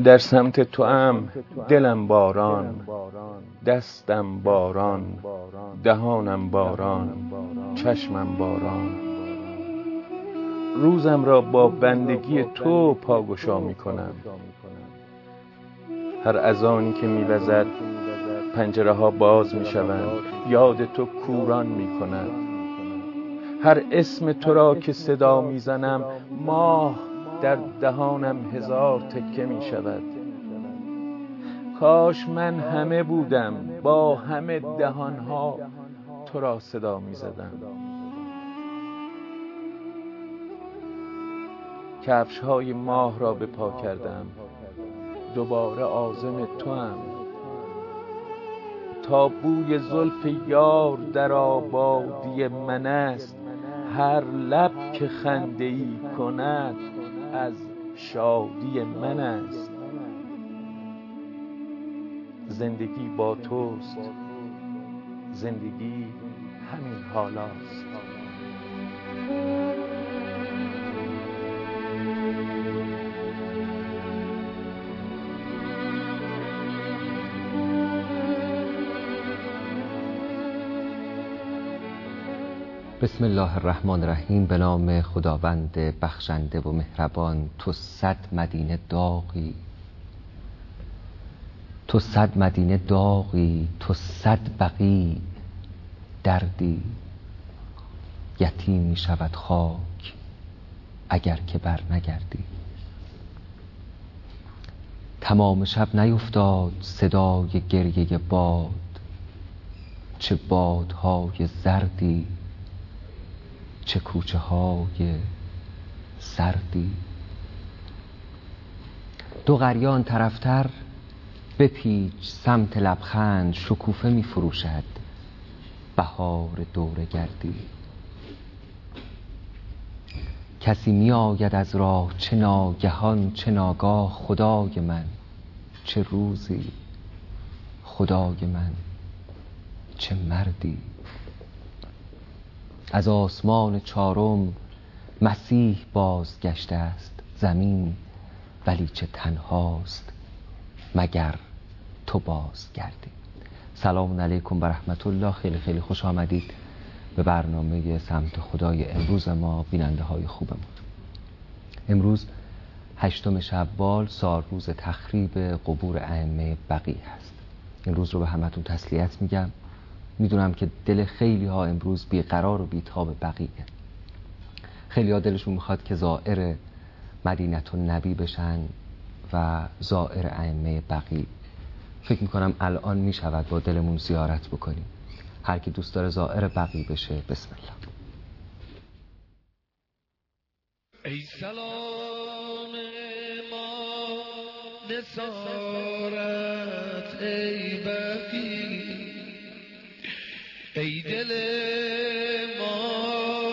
در سمت توام دلم باران، دستم باران، دهانم باران، چشمم باران. روزم را با بندگی تو پاگشا می کنم. هر اذانی که می وزد پنجره ها باز می شوند، یاد تو کوران می کند. هر اسم تو را که صدا می زنم، ماه در دهانم هزار تکه می شود. کاش من همه بودم، با همه دهانها تو را صدا می زدم. کفش های ماه را به پا کردم، دوباره عازم توام. تا بوی زلف یار در آبادی من است، هر لب که خنده ای کند از شادی من است. زندگی با توست، زندگی همین حالاست. بسم الله الرحمن الرحیم. به نام خداوند بخشنده و مهربان. تو 100 مدینه داغی، تو 100 مدینه داغی، تو 100 بقیع دردی. یتیم می شود خاک اگر که بر نگردی. تمام شب نیفتاد صدای گریه باد، چه بادهای زردی، چه کوچه های سردی. دو غریان طرفتر بپیچ سمت لبخند، شکوفه می فروشد بهار دوره گردی. کسی می آید از راه، چه ناگهان چه ناگاه. خدای من چه روزی، خدای من چه مردی. از آسمان چارم مسیح بازگشته است زمین، ولی چه تنهاست مگر تو بازگردی. سلام علیکم و رحمت الله. خیلی خیلی خوش آمدید به برنامه سمت خدای امروز ما بیننده های خوبمون. امروز 8 شوال، سال روز تخریب قبور ائمه بقیع هست. این روز رو به همتون تسلیت میگم. میدونم که دل خیلی ها امروز بیقرار و بیتاب بقیعه. خیلی ها دلشون میخواد که زائر مدینه النبی بشن و زائر ائمه بقیع. فکر میکنم الان میشود با دلمون زیارت بکنیم. هر کی دوست داره زائر بقیع بشه بسم الله. ای سلام ما نثارت ای بقیع، ای دل ما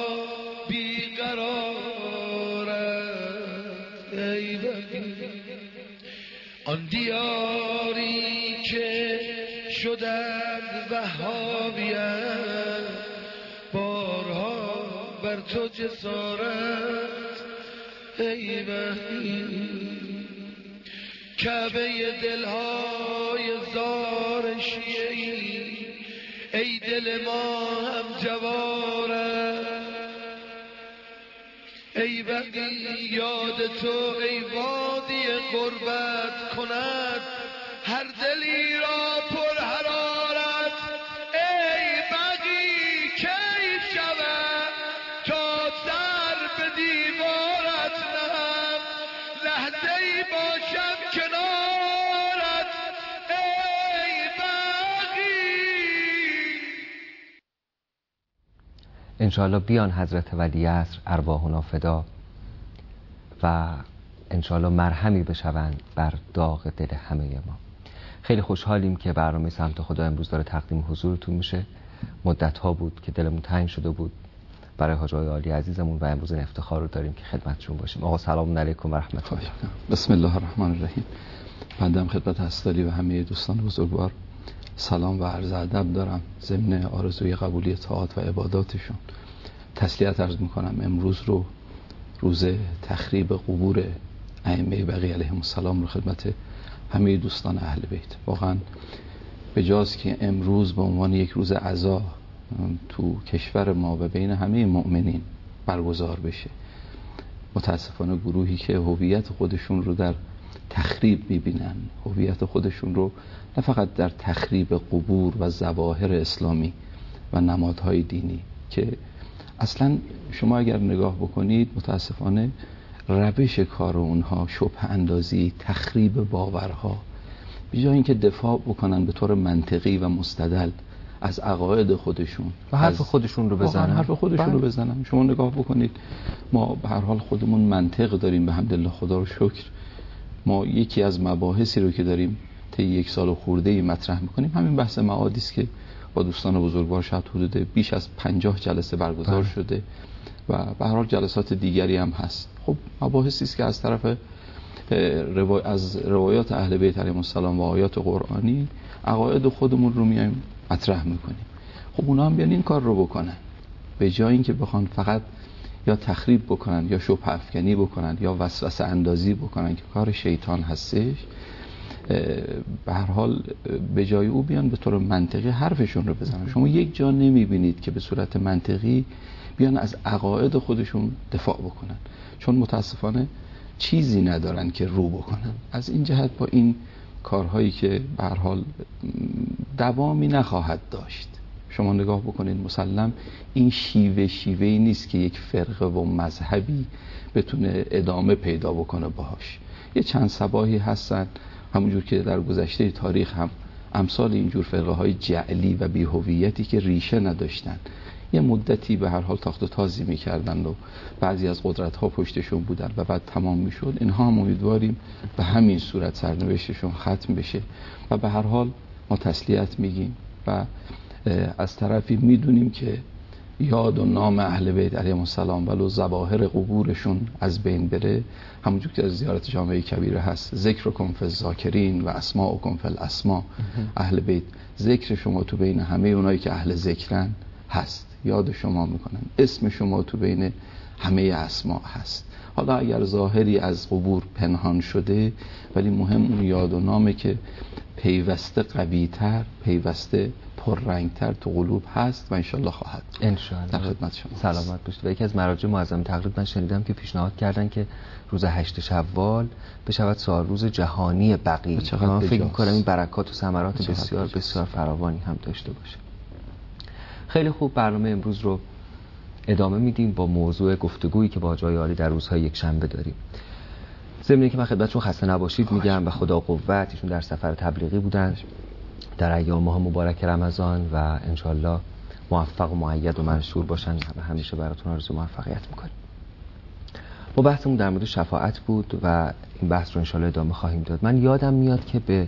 بیقرارت ای بقیع. آن دیاری که شدند وهابیان، بارها بر تو جسارت ای بقیع. کعبه دلهای زار شیعی، ای دل ما هم جوارت ای بقیع. یاد تو ای وادی غربت کند هر دلی را پر حرارت ای بقیع. کی شود تا سر به دیوارت نهم، لحظه ای باشم کنارت ای بقیع. انشاءالله بیان حضرت ولیعصر ارواحنا فدا و انشاءالله مرهمی بشوند بر داغ دل همه ما. خیلی خوشحالیم که برنامه سمت خدا امروز داره تقدیم حضورتون میشه. مدت ها بود که دلمون تنگ شده بود برای حاج آقای عالی عزیزمون و امروز این افتخار رو داریم که خدمتشون باشیم. آقا سلام علیکم و رحمت الله. بسم الله الرحمن الرحیم. بنده خدمت هستالی و همه دوستان بزرگوار سلام و عرض ادب دارم ضمن آرزوی قبولی طاعات و عباداتشون. تسلیت عرض میکنم. امروز رو روز تخریب قبور ائمه بقیه علیهم السلام رو خدمت همه دوستان اهل بیت. واقعا به جاست که امروز به عنوان یک روز عزا تو کشور ما و بین همه مؤمنین برگزار بشه، متاسفانه گروهی که هویت خودشون رو در تخریب میبینن، هویت خودشون رو نه فقط در تخریب قبور و ظواهر اسلامی و نمادهای دینی، که اصلا شما اگر نگاه بکنید متاسفانه روش کار اونها شبه اندازی، تخریب باورها، به جای اینکه دفاع بکنن به طور منطقی و مستدل از عقاید خودشون و حرف خودشون رو بزنن، حرف خودشون رو بزنن. شما نگاه بکنید، ما به هر حال خودمون منطق داریم، به حمدالله خدا رو شکر. ما یکی از مباحثی رو که داریم طی 1 سال و خورده‌ای مطرح می‌کنیم همین بحث معادی است که با دوستان بزرگوار شاید حدود بیش از 50 جلسه برگزار شده و به هر حال جلسات دیگری هم هست. خب مباحثی است که از طرف از روایات اهل بیت علیهم السلام و آیات قرآنی عقاید خودمون رو میایم مطرح میکنیم. خب اونا هم بیان این کار رو بکنن، به جای اینکه بخوان فقط یا تخریب بکنن یا شبهه افکنی بکنن یا وسوسه اندازی بکنن که کار شیطان هستش، به هر حال به جای او بیان به طور منطقی حرفشون رو بزنن. شما یک جا نمیبینید که به صورت منطقی بیان از عقاید خودشون دفاع بکنن، چون متاسفانه چیزی ندارن که رو بکنن. از این جهت با این کارهایی که به هر حال دوامی نخواهد داشت، شما نگاه بکنید مسلم این شیوه‌ای نیست که یک فرقه و مذهبی بتونه ادامه پیدا بکنه باهاش. یه چند صباحی هستن، همونجور که در گذشته تاریخ هم امثال اینجور فرقه های جعلی و بی‌هویتی که ریشه نداشتن یه مدتی به هر حال تاخت و تازی می‌کردن و بعضی از قدرت‌ها پشتشون بودن و بعد تمام می‌شد. اینها هم امیدواریم به همین صورت سرنوشتشون ختم بشه و به هر حال ما تسلیت میگیم و از طرفی میدونیم که یاد و نام اهل بیت علیهم السلام ولو ظواهر قبورشون از بین بره، همونجور که از زیارت جامعه کبیره هست، ذکرکم فی الذاکرین و اسماءکم فی الاسماء، اهل بیت ذکر شما تو بین همه اونایی که اهل ذکرن هست، یاد شما میکنن، اسم شما تو بین همه اسماء هست. حالا اگر ظاهری از قبور پنهان شده، ولی مهم اون یاد و نامه که پیوسته قوی‌تر، پیوسته پررنگتر تو قلوب هست و انشالله خواهد. انشالله. در خدمت شما سلامت باشید. و یکی از مراجع معظم تقریب من شنیدم که پیشنهاد کردن که روز 8 شوال بشود سالروز جهانی بقیع. من فکر می‌کنم این برکات و ثمرات بسیار بسیار فراوانی هم داشته باشه. خیلی خوب، برنامه امروز رو ادامه میدیم با موضوع گفتگویی که با جای عالی در روزهای یکشنبه داریم. ضمن اینکه من خدمتتون خسته نباشید میگم و خدا قوت، ایشون در سفر تبلیغی بودن در ایام ماه مبارک رمضان و انشالله موفق و مؤید و منشور باشن و همیشه براتون آرزوی موفقیت میکنیم. ما بحثمون در مورد شفاعت بود و این بحث رو انشالله ادامه خواهیم داد. من یادم میاد که به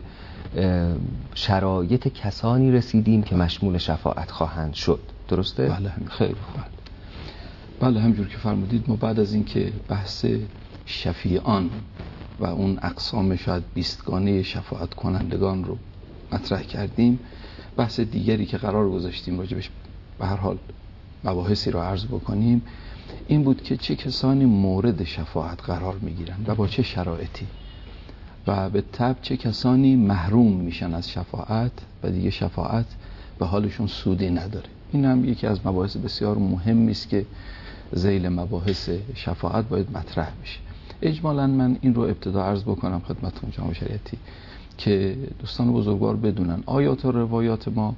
شرایط کسانی رسیدیم که مشمول شفاعت خواهند شد، درسته؟ بله خیلی خوب. بله همجور که فرمودید، ما بعد از اینکه بحث شفیعان و اون اقسام شاید 20گانه شفاعت کنندگان رو مطرح کردیم، بحث دیگری که قرار گذاشتیم راجبش به هر حال مباحثی رو عرض بکنیم این بود که چه کسانی مورد شفاعت قرار میگیرن و با چه شرایطی و به تبع چه کسانی محروم میشن از شفاعت و دیگه شفاعت به حالشون سودی نداره. این هم یکی از مباحث بسیار مهمی است که ذیل مباحث شفاعت باید مطرح بشه. اجمالاً من این رو ابتدا عرض بکنم خدمتتون جناب شریعتی که دوستان بزرگوار بدونن آیات و روایات ما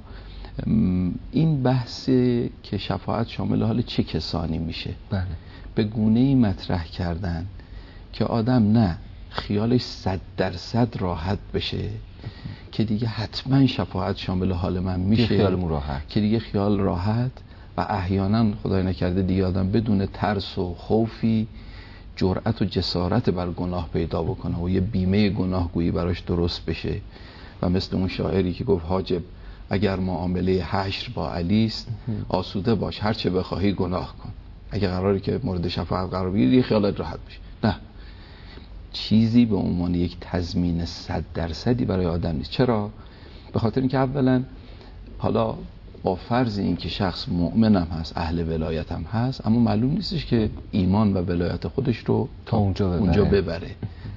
این بحث که شفاعت شامل حال چه کسانی میشه به گونه‌ای مطرح کردن که آدم نه خیالش 100% راحت بشه که دیگه حتما شفاعت شامل حال من میشه، خیالمون راحت، که دیگه خیال راحت و احیانا خدای نکرده دیگه آدم بدون ترس و خوفی جرأت و جسارت بر گناه پیدا بکنه و یه بیمه گناهگویی براش درست بشه و مثل اون شاعری که گفت حاجب اگر معامله حشر با علی است آسوده باش هر چه بخواهی گناه کن. اگه قراری که مورد شفاعت قرار بگیری خیالت راحت بشه، نه، چیزی به عنوان یک تضمین 100% برای آدم نیست. چرا؟ به خاطر اینکه اولا حالا با فرض این که شخص مؤمن هم هست، اهل ولایت هم هست، اما معلوم نیستش که ایمان و ولایت خودش رو تا اونجا ببره.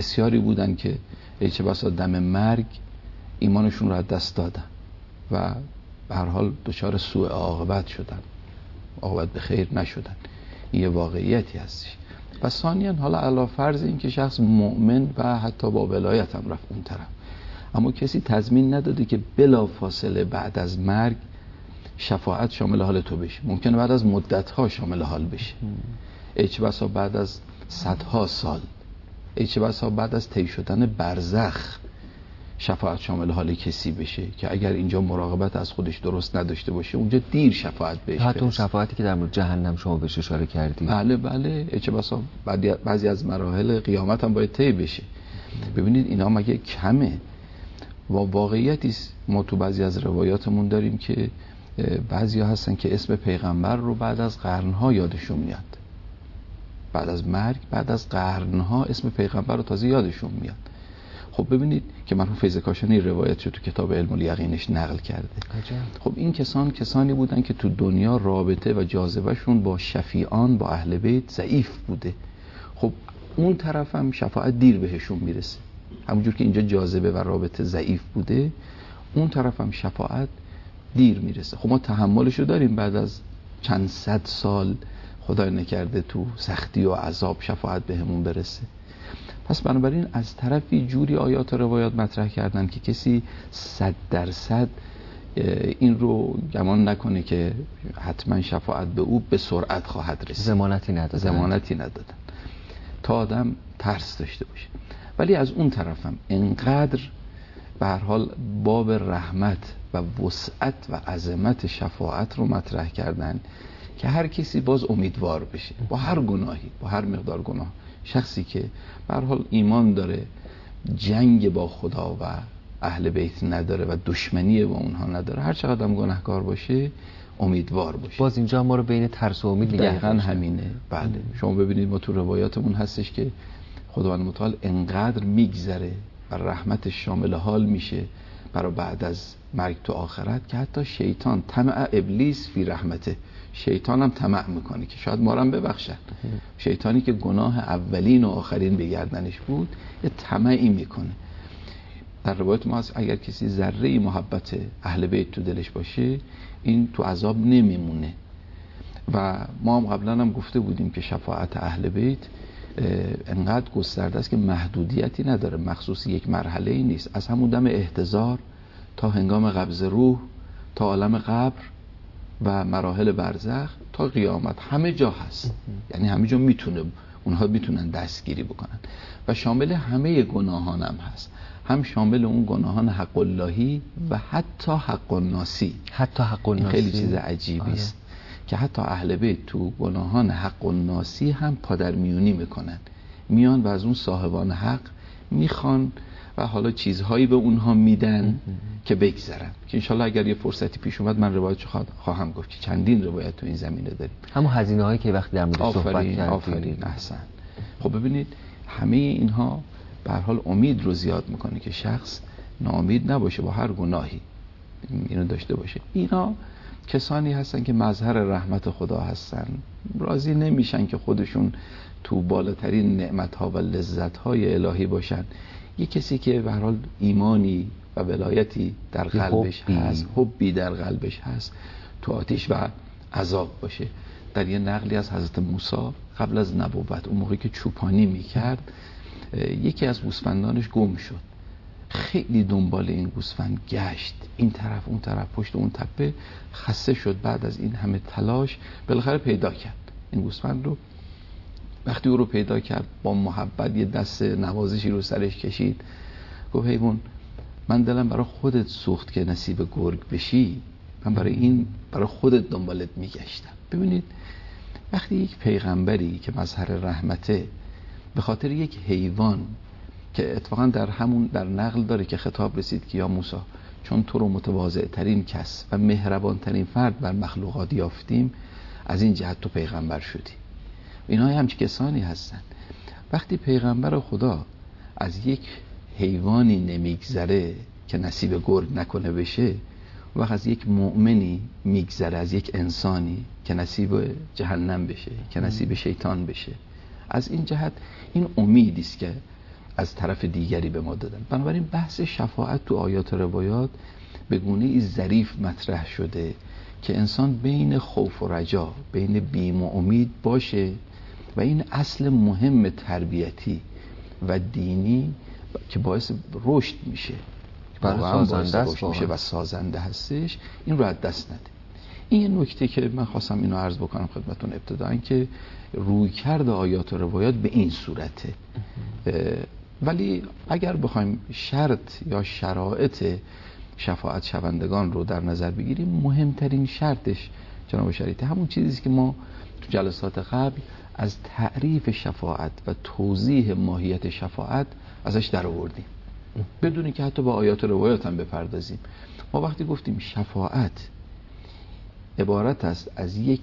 بسیاری بودن که چه بسا دم مرگ ایمانشون رو از دست دادن و به هر حال دچار سوء عاقبت شدن، عاقبت به خیر نشدن. این یه واقعیتی هستش. و ثانیاً حالا علی فرض این که شخص مؤمن و حتی با ولایت هم رفت اون طرف، اما کسی تضمین نداده که بلا فاصله بعد از مرگ شفاعت شامل حال تو بشه. ممکنه بعد از مدت‌ها شامل حال بشه، چه بسا بعد از صدها سال، چه بسا بعد از طی شدن برزخ شفاعت شامل حال کسی بشه که اگر اینجا مراقبت از خودش درست نداشته باشه اونجا دیر شفاعت بهش حتی اون شفاعتی که در مورد جهنم شما بهش اشاره کردید. بله چه بسا بعضی از مراحل قیامت هم باید طی بشه. ببینید اینا مگه کمه؟ و واقعیتی ما تو بعضی از روایاتمون داریم که بعضیا هستن که اسم پیغمبر رو بعد از قرنها یادشون میاد، بعد از مرگ، بعد از قرنها اسم پیغمبر رو تازه یادشون میاد. خب ببینید که مرحوم فیض کاشانی روایت شد تو کتاب علم الیقینش نقل کرده. خب این کسانی بودن که تو دنیا رابطه و جاذبهشون با شفیعان، با اهل بیت ضعیف بوده. خب اون طرف هم شفاعت دیر بهشون میرسه. همونجور که اینجا جاذبه و رابطه ضعیف بوده، اون طرف هم شفاعت دیر میرسه. خب ما تحملشو داریم بعد از چند صد سال خدای نکرده تو سختی و عذاب شفاعت بهمون برسه. پس بنابراین از طرفی جوری آیات و روایات مطرح کردن که کسی 100% این رو گمان نکنه که حتما شفاعت به او به سرعت خواهد رسید. زمانتی ندادن تا آدم ترس داشته باشه. ولی از اون طرفم انقدر به هر حال باب رحمت و وسعت و عظمت شفاعت رو مطرح کردن که هر کسی باز امیدوار بشه با هر گناهی، با هر مقدار گناه. شخصی که به هر حال ایمان داره، جنگ با خدا و اهل بیت نداره و دشمنی با اونها نداره، هر چقدر هم گناهکار باشه امیدوار باشه. باز اینجا ما رو بین ترس و امید نگه دقیقاً همینه. بله شما ببینید ما تو روایاتمون هستش که خداوند متعال انقدر میگذره و رحمتش شامل حال میشه برای بعد از مرگ تو آخرت که حتی شیطان، طمع ابلیس فی رحمته، شیطان هم طمع میکنه که شاید ما رو هم ببخشن. شیطانی که گناه اولین و آخرین به گردنش بود یه طمعی میکنه. در روایت ما هست اگر کسی ذره محبت اهل بیت تو دلش باشه این تو عذاب نمیمونه. و ما هم قبلا هم گفته بودیم که شفاعت اهل بیت انقدر گسترده است که محدودیتی نداره، مخصوص یک مرحله ای نیست. از همون دم احتضار تا هنگام قبض روح تا عالم قبر و مراحل برزخ تا قیامت همه جا هست. یعنی همه جا اونها میتونن دستگیری بکنن و شامل همه گناهان هم هست، هم شامل اون گناهان حق اللهی و حتی حق الناسی. این خیلی چیز عجیبی است که حتی اهل بیت تو گناهان حق الناسی هم پادرمیونی میکنن، میان و از اون صاحبان حق میخوان و حالا چیزهایی به اونها میدن که بگذرن. که انشالله اگر یه فرصتی پیش اومد من روایتش خواهم گفت که چندین روایت تو این زمینه داریم. همون هزینه هایی که وقتی در مورد صحبت کردیم. آفرین احسن. خب ببینید همه اینها به هر حال امید رو زیاد میکنه که شخص ناامید نباشه با هر گناهی، اینو داشته باشه. اینا کسانی هستن که مظهر رحمت خدا هستن، راضی نمیشن که خودشون تو بالاترین نعمت‌ها و لذت‌های الهی باشن. یه کسی که به هر حال ایمانی و ولایتی در قلبش هست، حبی در قلبش هست، تو آتش و عذاب باشه. در یه نقلی از حضرت موسی قبل از نبوت اون موقعی که چوپانی میکرد یکی از گوسفندانش گم شد. خیلی دنبال این گوسفند گشت، این طرف اون طرف، پشت اون تپه. خسته شد بعد از این همه تلاش بالاخره پیدا کرد این گوسفند رو. وقتی او رو پیدا کرد با محبت یه دست نوازشی رو سرش کشید، گفت حیوان من دلم برای خودت سوخت که نصیب گرگ بشی، من برای خودت دنبالت میگشتم. ببینید وقتی یک پیغمبری که مظهر رحمته به خاطر یک حیوان که اتفاقا در نقل داره که خطاب رسید که یا موسی چون تو رو متواضع ترین کس و مهربان ترین فرد بر مخلوقات یافتیم از این جهت تو پیغمبر شدی. اینا همچین کسانی هستن. وقتی پیغمبر خدا از یک حیوانی نمیگذره که نصیب گرگ نکنه بشه، وقت از یک مؤمنی میگذره، از یک انسانی که نصیب جهنم بشه، که نصیب شیطان بشه. از این جهت این امیدی است که از طرف دیگری به ما دادن. بنابراین بحث شفاعت تو آیات و روایات به گونه‌ای ظریف مطرح شده که انسان بین خوف و رجا، بین بیم و امید باشه و این اصل مهم تربیتی و دینی که باعث رشد میشه، سازنده میشه و سازنده هستش، این رو از دست نده. این یه نکته که من خواستم اینو عرض بکنم خدمتتون ابتداً که رویکرد آیات و روایات به این صورته. ولی اگر بخوایم شرط یا شرایط شفاعت شوندگان رو در نظر بگیریم، مهمترین شرطش جناب شریعتی همون چیزیست که ما تو جلسات قبل از تعریف شفاعت و توضیح ماهیت شفاعت ازش در آوردیم، بدونی که حتی با آیات و روایات هم بپردازیم. ما وقتی گفتیم شفاعت عبارت است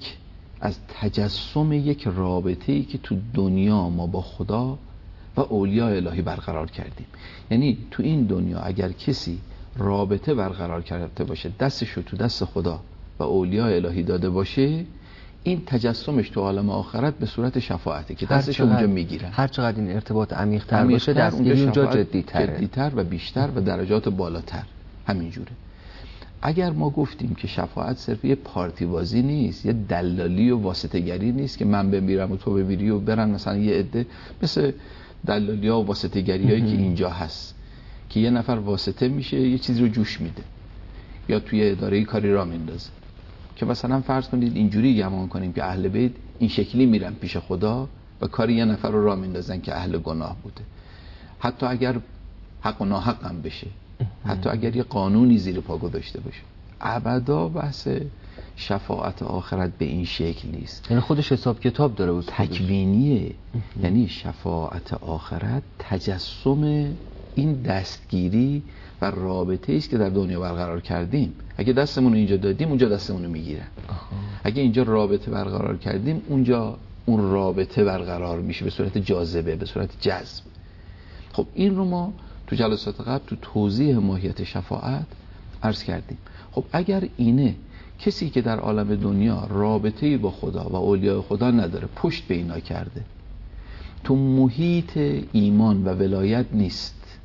از تجسم یک رابطه‌ای که تو دنیا ما با خدا و اولیاء الهی برقرار کردیم. یعنی تو این دنیا اگر کسی رابطه برقرار کرده باشه، دستشو تو دست خدا و اولیاء الهی داده باشه، این تجسمش تو عالم آخرت به صورت شفاعته که دستش اونجا میگیرن. هر چقدر این ارتباط عمیق‌تر باشه، دستگیری اونجا جدی‌تر و بیشتر و درجات بالاتر. همینجوره. اگر ما گفتیم که شفاعت صرف یه پارتی بازی نیست، یه دلالی و واسطه‌گری نیست که من بمیرم و تو بمیری و برن مثلا یه عده مثل دلالیا و واسطه‌گریایی که اینجا هست که یه نفر واسطه میشه یه چیزی رو جوش میده یا توی اداره کاری را میندازه، که مثلا فرض کنید اینجوری گمان کنیم که اهل بیت این شکلی میرن پیش خدا و کاری یه نفر رو را میندازن که اهل گناه بوده، حتی اگر حق و ناحق هم بشه، حتی اگر یه قانونی زیر پا گذاشته باشه. ابدا بحث شفاعت آخرت به این شکل نیست. یعنی خودش حساب کتاب داره، تکوینیه. یعنی شفاعت آخرت تجسم این دستگیری و رابطه است که در دنیا برقرار کردیم. اگه دستمون رو اینجا دادیم، اونجا دستمون رو میگیرن. اگه اینجا رابطه برقرار کردیم، اونجا اون رابطه برقرار میشه به صورت جاذبه، به صورت جذب. خب این رو ما تو جلسات قبل تو توضیح ماهیت شفاعت عرض کردیم. خب اگر اینه کسی که در عالم دنیا رابطه‌ای با خدا و اولیاء خدا نداره، پشت به اینا کرده، تو محیط ایمان و ولایت نیست،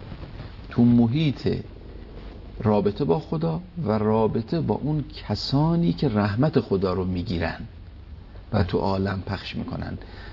تو محیط رابطه با خدا و رابطه با اون کسانی که رحمت خدا رو میگیرن و تو عالم پخش میکنن،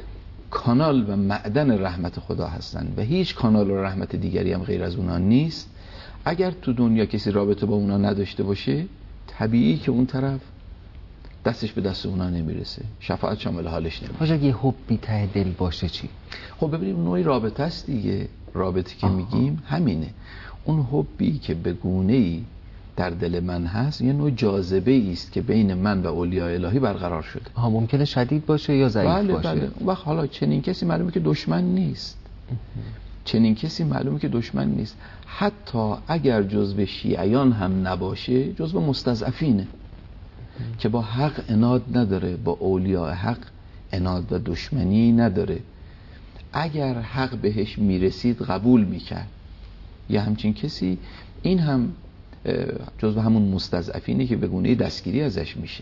کانال و معدن رحمت خدا هستن و هیچ کانال و رحمت دیگری هم غیر از اونا نیست. اگر تو دنیا کسی رابطه با اونا نداشته باشه، طبیعی که اون طرف دستش به دست اونا نمیرسه، شفاعت شامل حالش نمیشه. حاجا اگه حبی ته دل باشه چی؟ خب ببینیم نوعی رابطه است دیگه. رابطه که میگیم همینه، اون حبی که به گونه‌ای در دل من هست یه نوع جاذبه است که بین من و اولیاء الهی برقرار شده. ممکنه شدید باشه یا ضعیف باشه. بله. اون وقت حالا چنین کسی معلومه که دشمن نیست. چنین کسی معلومه که دشمن نیست. حتی اگر جزو شیعیان هم نباشه، جزو مستضعفینه که با حق عناد نداره، با اولیاء حق عناد و دشمنی نداره. اگر حق بهش میرسید قبول میکرد. یه همچین کسی، این هم جزو همون مستضعفینه که به گونه دستگیری ازش میشه.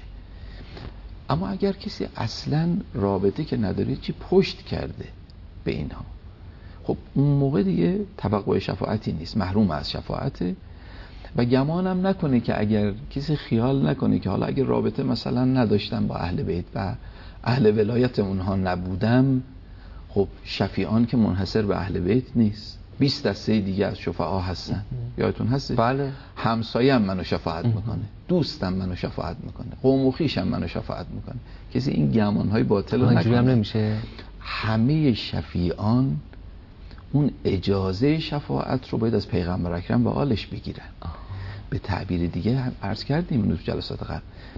اما اگر کسی اصلا رابطه که نداره، چی پشت کرده به اینها، خب اون موقع دیگه توقع شفاعتی نیست، محروم از شفاعته. و گمانم نکنه که اگر کسی خیال نکنه که حالا اگر رابطه مثلا نداشتم با اهل بیت و اهل ولایت اونها نبودم، خب شفیعان که منحصر به اهل بیت نیست، 20 دسته دیگه از شفعا هستن. یادتون هست؟ بله. همسایه‌ام منو شفاعت میکنه، دوستم منو شفاعت میکنه، قوم و خویشم منو شفاعت میکنه. کسی این گمانهای باطل رو نکنه. هم نمیشه. همه شفیعان اون اجازه شفاعت رو باید از پیغمبر اکرم و آلش بگیرن. به تعبیر دیگه عرض کردیم اینو تو جلسات قبل،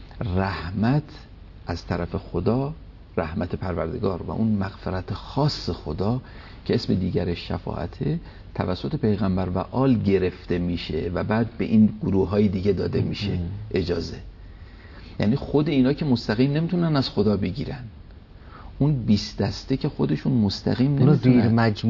رحمت از طرف خدا، رحمت پروردگار و اون مغفرت خاص خدا که اسم دیگرش شفاعته، توسط پیغمبر و آل گرفته میشه و بعد به این گروه های دیگه داده میشه اجازه. یعنی خود اینا که مستقیم نمیتونن از خدا بگیرن، اون 20 دسته که خودشون مستقیم نمیتونن، زیر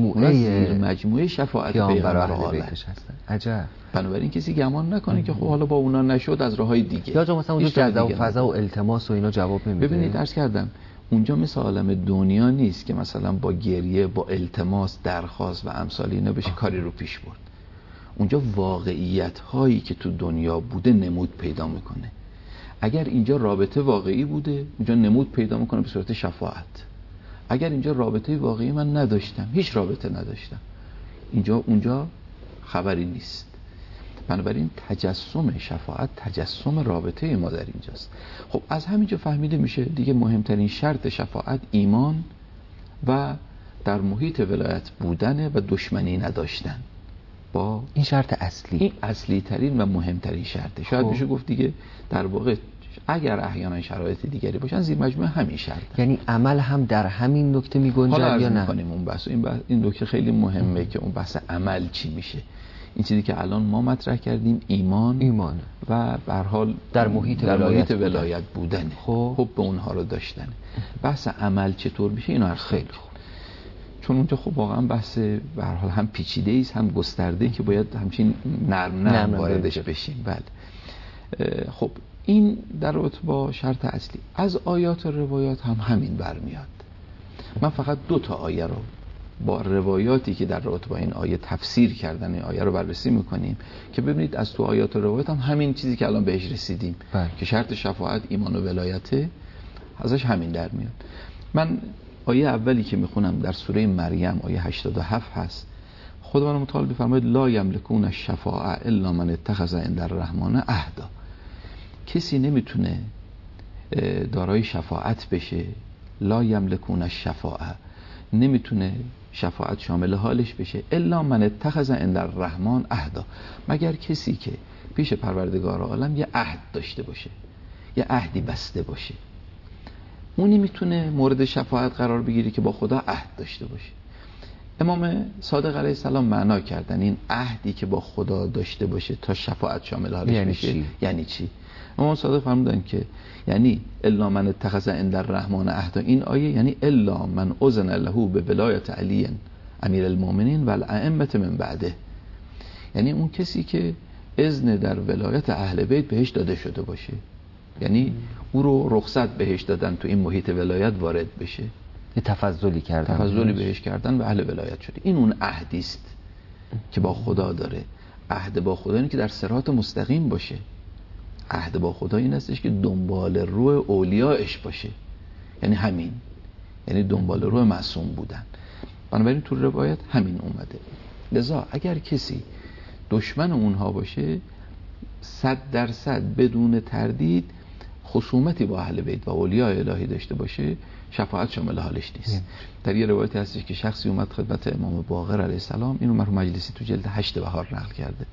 مجموعه شفاعت پیغمبر و آل هستن. عجب. بنابراین کسی گمان نکنه که خب حالا با اونا نشد از راههای دیگه. یا مثلا اونجا جزا و فضا و التماس و اینا جواب نمیده. ببینید عرض کردم اونجا مثل عالم دنیا نیست که مثلا با گریه، با التماس، درخواست و امثال اینا بشه کاری رو پیش برد. اونجا واقعیت هایی که تو دنیا بوده نمود پیدا میکنه. اگر اینجا رابطه واقعی بوده، اونجا نمود پیدا میکنه به صورت شفاعت. اگر اینجا رابطه واقعی من نداشتم، هیچ رابطه نداشتم، اونجا خبری نیست. بنابراین تجسم شفاعت تجسم رابطه ما در اینجاست. خب از همینجا فهمیده میشه دیگه مهمترین شرط شفاعت ایمان و در محیط ولایت بودن و دشمنی نداشتن. با این شرط اصلی، این اصلی ترین و مهمترین شرطه. شاید بشه گفت دیگه در واقع اگر احیانا شرایط دیگری باشن زیر مجموعه همین شرط. یعنی عمل هم در همین نکته میگنجد یا نه؟ می‌کنیم اون بحث. این نکته خیلی مهمه که اون بحث عمل چی میشه. این چیزی که الان ما مطرح کردیم ایمان و به هر حال در محیط ولایت بودن. خب به اونها رو داشتن. بحث عمل چطور میشه اینا خیلی خوب. چون اونجا خب واقعا بحث به هر حال هم پیچیده است هم گسترده که باید همچین نرم واردش بشیم. بله. خب این در رابطه با شرط اصلی. از آیات و روایات هم همین برمیاد. من فقط 2 آیه رو با روایاتی که در رابطه با این آیه تفسیر کردن این آیه رو بررسی میکنیم که ببینید از تو آیات و روایات هم همین چیزی که الان بهش رسیدیم که شرط شفاعت ایمان و ولایته ازش همین در میاد. من آیه اولی که میخونم در سوره مریم آیه 87 هست. خداوند متعال بفرماید لا یملکون الشفاعه الا من اتخذ عند الرحمن عهدا. کسی نمیتونه دارای شفاعت بشه. لا یملکون الشفاعه، نمیتونه شفاعت شامل حالش بشه الا من اتخذ عند الرحمن عهدا، مگر کسی که پیش پروردگار عالم یه عهد داشته باشه، یه عهدی بسته باشه. اونی میتونه مورد شفاعت قرار بگیره که با خدا عهد داشته باشه. امام صادق علیه السلام معنا کردن این عهدی که با خدا داشته باشه تا شفاعت شامل حالش بشه یعنی چی؟ امام صادق فرمودن که یعنی الا من اتخذ عند الرحمن عهدا، این آیه یعنی الا من اذن له به ولایت علی امیر المؤمنین و الائمه من بعده. یعنی اون کسی که اذن در ولایت اهل بیت بهش داده شده باشه، یعنی او رو رخصت بهش دادن تو این محیط ولایت وارد بشه، تفضلی بهش کردن و اهل ولایت شده. این اون عهدی است که با خدا داره. عهد با خدا اینه که در صراط مستقیم باشه. عهد با خدا این هستش که دنبال روح اولیاءش باشه، یعنی همین، یعنی دنبال روح معصوم بودن. بنابراین تو روایت همین اومده. لذا اگر کسی دشمن اونها باشه 100% بدون تردید خصومتی با اهل بیت و اولیاء الهی داشته باشه شفاعت شامل حالش نیست. در یه روایت هستش که شخصی اومد خدمت امام باقر علیه السلام، اینو مرحوم مجلسی تو جلد 8 بهار نقل کرده،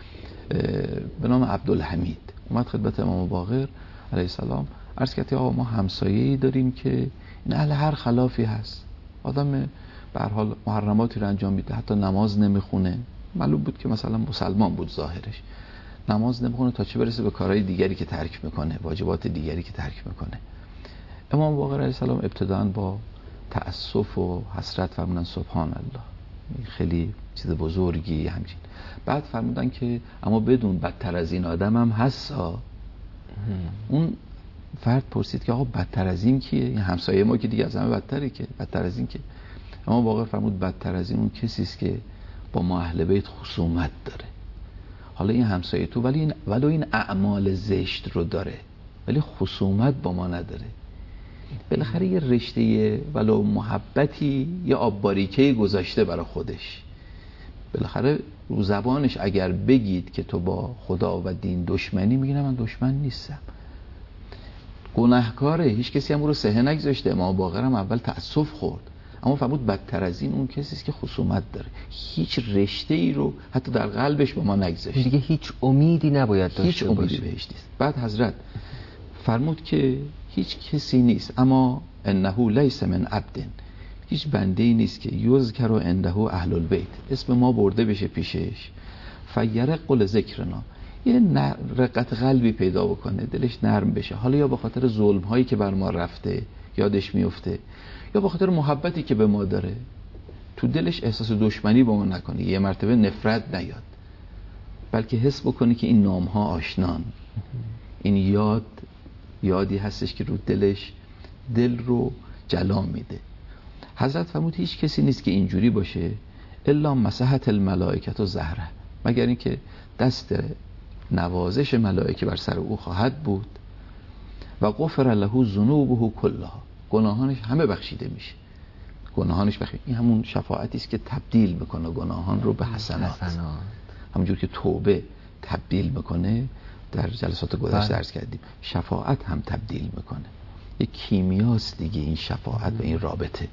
به نام عبدالحمید. اومد خدمت امام باقر علیه السلام عرض کرد آقا ما همسایه‌ای داریم که این اهل هر خلافی هست، آدم به هر حال محرماتی رو انجام میده، حتی نماز نمیخونه، معلوم بود که مثلا مسلمان بود ظاهرش، نماز نمیخونه تا چه برسه به کارهای دیگری که ترک میکنه، واجبات دیگری که ترک میکنه. امام باقر علیه السلام ابتداء با تأسف و حسرت فرمودن سبحان الله، خیلی چیز بزرگی همچین. بعد فرمودن که اما بدون بدتر از این آدم هم هست ها. اون فرد پرسید که آقا بدتر از این کیه؟ این همسایه ما که دیگه از همه بدتره، که بدتر از این که؟ اما باقر فرمود بدتر از این اون کسی است که با ما اهل بیت خصومت داره. حالا این همسایه تو ولو این اعمال زشت رو داره ولی خصومت با ما نداره. بالاخره یه رشته ولو محبتی یا آب باریکه‌ای گذاشته برای خودش. بالاخره رو زبانش اگر بگید که تو با خدا و دین دشمنی، میگه من دشمن نیستم، گناهکاره، هیچ کسی هم رو سهه نگذاشته. امام باقر هم اول تأسف خورد، اما فرمود بدتر از این اون کسی است که خصومت داره، هیچ رشته ای رو حتی در قلبش با ما نگذاشته، دیگه هیچ امیدی نباید داشته هیچ امیدی بهش نیست. بعد حضرت فرمود که هیچ کسی نیست اما انه لیس من عبد، هیچ بنده‌ای نیست که یذکر عنده اهل البیت، اسم ما برده بشه پیشش، فیرق ذکرنا، یه رقت قلبی پیدا بکنه، دلش نرم بشه، حالا یا به خاطر ظلم هایی که بر ما رفته یادش میفته، یا به خاطر محبتی که به ما داره تو دلش احساس دشمنی با ما نکنه، یه مرتبه نفرت نیاد، بلکه حس بکنه که این نام ها آشنان، این یادی هستش که رو دل رو جلا میده. حضرت فرمود هیچ کسی نیست که اینجوری باشه الا مسحت الملائکه و زهره، مگر اینکه دست نوازش ملائکه بر سر او خواهد بود و غفر له ذنوبه کلها، گناهانش همه بخشیده میشه. گناهانش بخشیده، این همون شفاعتی است که تبدیل میکنه گناهان رو به حسنات. همونجور که توبه تبدیل میکنه، در جلسات گذشته عرض کردیم شفاعت هم تبدیل میکنه. یک کیمیاست دیگه این شفاعت و این رابطه.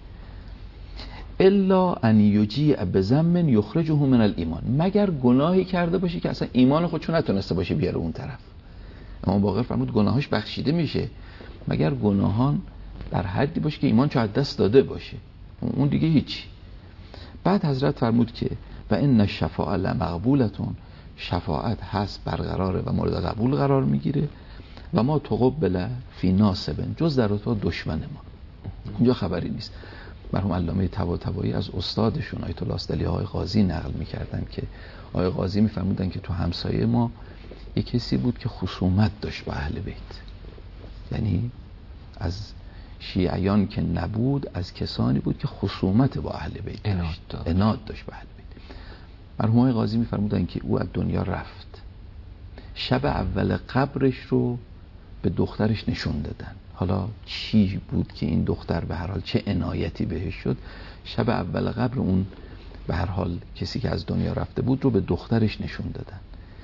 الا ان یجیء بذنب یخرجه من الایمان، مگر گناهی کرده باشه که اصلا ایمان خودشو نتونسته باشه بیاره اون طرف. اما باقر فرمود گناهاش بخشیده میشه مگر گناهان در حدی باشه که ایمان چو از دست داده باشه، اون دیگه هیچی. بعد حضرت فرمود که و ان الشفاعه لمقبولتون، شفاعت هست برقراره و مورد قبول قرار میگیره و ما تقبل فی ناصب، جز در رتبه دشمن ما. اینجا خبری نیست. مرحوم علامه طباطبایی از استادشون آیت الله استعلی آقای قاضی نقل میکردن که آقای قاضی میفرمودن که تو همسایه ما یک کسی بود که خصومت داشت با اهل بیت، یعنی از شیعیان که نبود، از کسانی بود که خصومت با اهل بیت داشت، عناد داشت با اهل بیت. مرحوم آقای قاضی میفرمودن که او از دنیا رفت، شب اول قبرش رو به دخترش نشون دادن. حالا چی بود که این دختر به هر حال چه عنایتی بهش شد، شب اول قبر اون به هر حال کسی که از دنیا رفته بود رو به دخترش نشون دادن.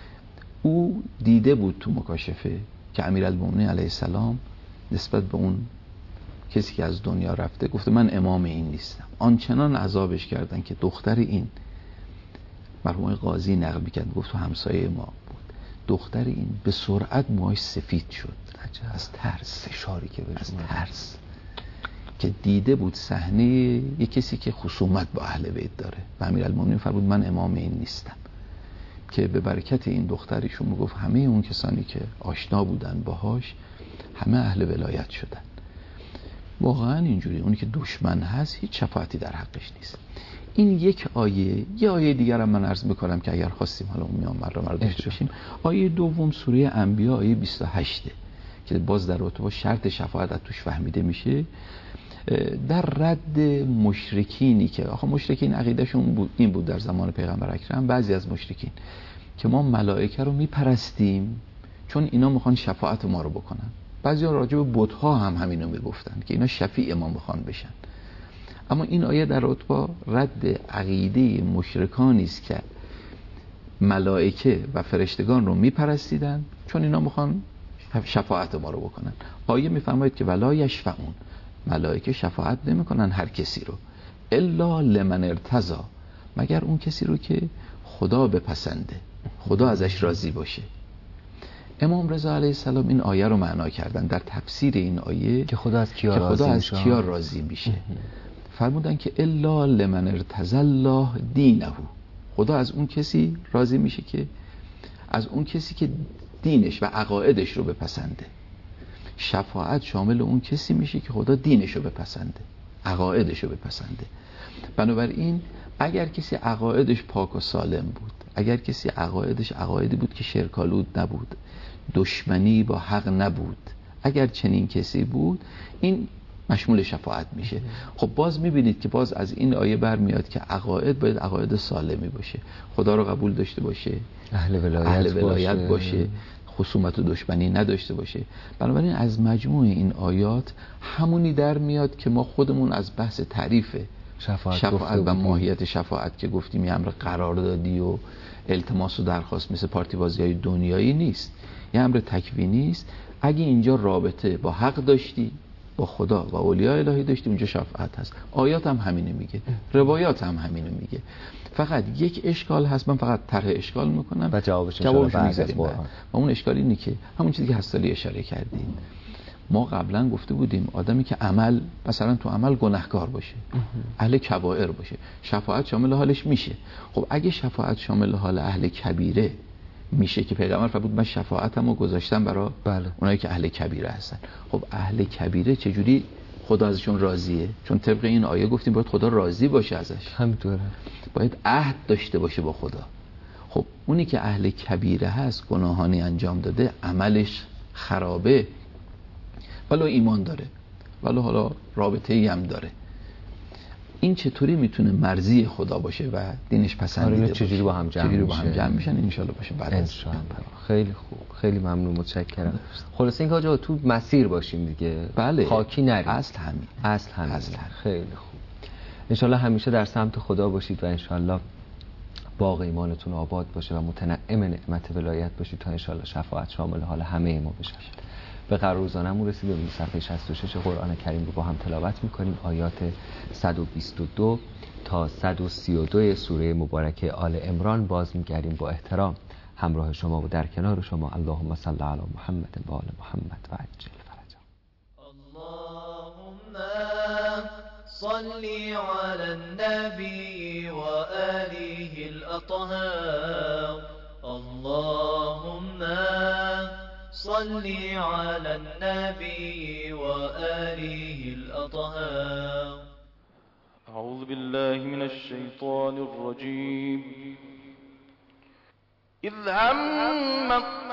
او دیده بود تو مکاشفه که امیرالمومنین علیه السلام نسبت به اون کسی که از دنیا رفته گفته من امام این نیستم. آنچنان عذابش کردن که دختر این، مرحوم قاضی نقل می‌کرد، گفت تو همسایه ما بود، دختر این به سرعت موهاش سفید شد از ترس، فشاری که از ترس، که دیده بود صحنه یک کسی که خصومت با اهل بیت داره و امیرالمومنین فرمود من امام این نیستم. که به برکت این دختریشون میگفت همه اون کسانی که آشنا بودن باهاش همه اهل ولایت شدن. واقعا اینجوری، اونی که دشمن هست هیچ شفاعتی در حقش نیست. این یک آیه. یه آیه دیگر هم من عرض میکنم که اگر خواستیم حالا میام رو داشته باشیم. آیه دوم سوره انبیاء آیه 28 که باز در رابطه با شرط شفاعت از توش فهمیده میشه، در رد مشرکینی که آخه مشرکین عقیدهشون این بود در زمان پیغمبر اکرم، بعضی از مشرکین که ما ملائکه رو میپرستیم چون اینا میخوان شفاعت ما رو بکنن. بعضیا راجع به بت‌ها هم همینو میگفتن که اینا شفیع ما میخوان بشن. اما این آیه در رابطه رد عقیده مشرکانی است که ملائکه و فرشتگان رو میپرستیدن چون اینا میخوان شفاعت ما رو بکنن. آیه میفرماید که ولا یشفعون، ملائکه شفاعت نمیکنن هر کسی رو، الا لمن ارتضی، مگر اون کسی رو که خدا بپسنده، خدا ازش راضی باشه. امام رضا علیه السلام این آیه رو معنا کردن در تفسیر این آیه که خدا از کیا راضی میشه. فرمودن که الا لمن ارتضی الله دینه، خدا از اون کسی راضی میشه که از اون کسی که دینش و عقایدش رو بپسنده. شفاعت شامل اون کسی میشه که خدا دینش رو بپسنده، عقایدش رو بپسنده. بنابراین اگر کسی عقایدش پاک و سالم بود، اگر کسی عقایدش عقایدی بود که شرک‌آلود نبود، دشمنی با حق نبود، اگر چنین کسی بود، این مشمول شفاعت میشه. خب باز میبینید که باز از این آیه برمیاد که عقاید باید عقاید سالمی باشه، خدا رو قبول داشته باشه، اهل ولایت باشه، خصومت و دشمنی نداشته باشه. بنابراین از مجموع این آیات همونی در میاد که ما خودمون از بحث تعریف شفاعت و ماهیت شفاعت که گفتیم یه امر قراردادی و التماس و درخواست مثل پارتی بازی‌های دنیایی نیست، یه امر تکوینی است. اگه اینجا رابطه با حق داشتی، با خدا و اولیاء الهی داشتی، اونجا شفاعت هست. آیات هم همینه میگه، روایات هم همینه میگه. فقط یک اشکال هست، من فقط طرح اشکال میکنم و جوابش میذاریم. و اون اشکال اینه که همون چیزی که هستالی اشاره کردیم، ما قبلا گفته بودیم آدمی که عمل مثلا تو عمل گناهکار باشه، اهل کبائر باشه، شفاعت شامل حالش میشه. خب اگه شفاعت شامل حال اهل کبیره میشه که پیغمبر فرمود من شفاعتمو گذاشتم برای اونایی که اهل کبیره هستن. خب اهل کبیره چجوری خدا ازشون راضیه؟ چون طبق این آیه گفتیم باید خدا راضی باشه ازش، همینطوره، باید عهد داشته باشه با خدا. خب اونی که اهل کبیره هست، گناهانی انجام داده، عملش خرابه، ولو ایمان داره، ولی حالا رابطه‌ای هم داره. این چطوری میتونه مرضی خدا باشه و دینش پسندیده باشه؟ چجوری با هم جمع میشن ان شاء الله باشه بعد از خیلی خوب، خیلی ممنون، متشکرم. خلاص این که تو مسیر باشیم دیگه، بله. خاکی نریم. اصل همین. خیلی خوب. ان شاء الله همیشه در سمت خدا باشید و ان شاء الله باغ ایمانتون آباد باشه و متنعم نعمت ولایت باشید تا ان شاء الله شفاعت شامل حال همه ما بشه. به قرار روزانمون رسیدیم. به صفحه 66 قرآن کریم رو با هم تلاوت می‌کنیم. آیات 122 تا 132 سوره مبارکه آل عمران باز می‌گردیم با احترام همراه شما و در کنار شما. اللهم صل علی محمد و آل محمد و عجل فرجهم. اللهم صل على النبي وآله الأطهار. اللهم صل على النبي وآله الأطهار. أعوذ بالله من الشيطان الرجيم. إذ هم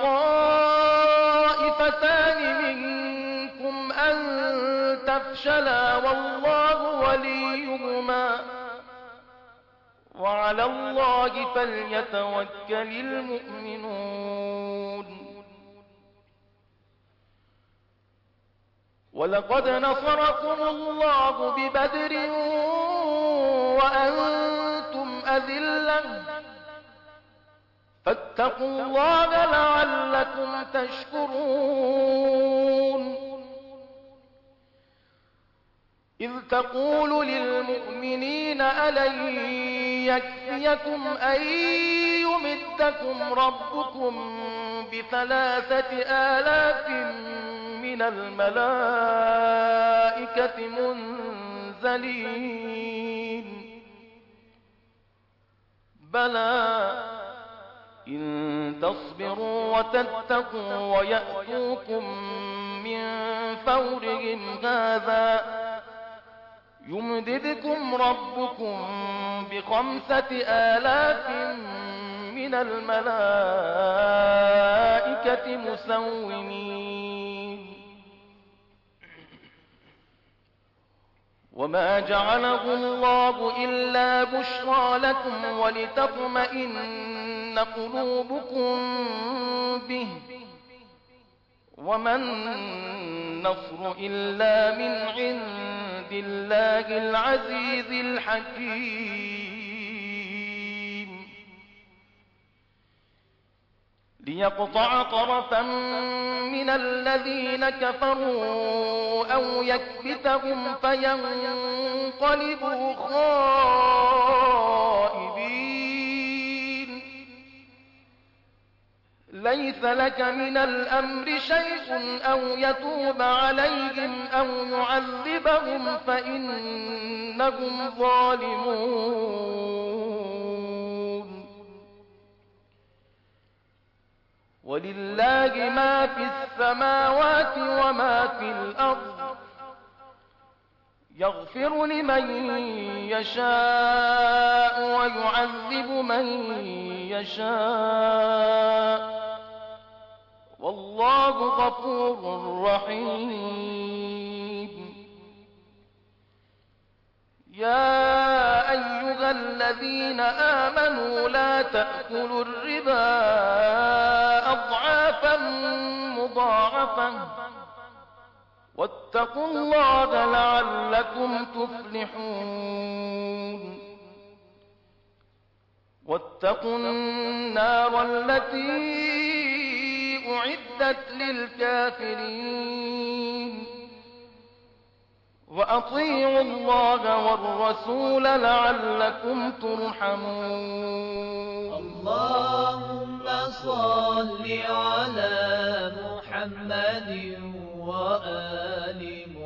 الطائفتان منكم أن تفشلا والله وليهما وعلى الله فليتوكل المؤمنون. ولقد نصركم الله ببدر وأنتم أذلة فاتقوا الله لعلكم تشكرون. إذ تقول للمؤمنين ألن يكفيكم أن يمدكم ربكم ب3,000 من الملائكة منزلين؟ بلى إن تصبروا وتتقوا ويأتوكم من فورهم هذا يمددكم ربكم ب5,000 من الملائكة مسومين. وما جعله الله إلا بشرى لكم ولتطمئن قلوبكم به وما النصر إلا من عند الله العزيز الحكيم. ليقطع طرفا من الذين كفروا أو يكبتهم فينقلبوا خائبين. ليس لك من الأمر شيء أو يتوب عليهم أو يعذبهم فإنهم ظالمون. ولله ما في السماوات وما في الأرض يغفر لمن يشاء ويعذب من يشاء والله غفور رحيم. يا أيها الذين آمنوا لا تأكلوا الربا أضعافا مضاعفة واتقوا الله لعلكم تفلحون. واتقوا النار التي أعدت للكافرين وأطيعوا الله والرسول لعلكم ترحمون. اللهم صل على محمد وآل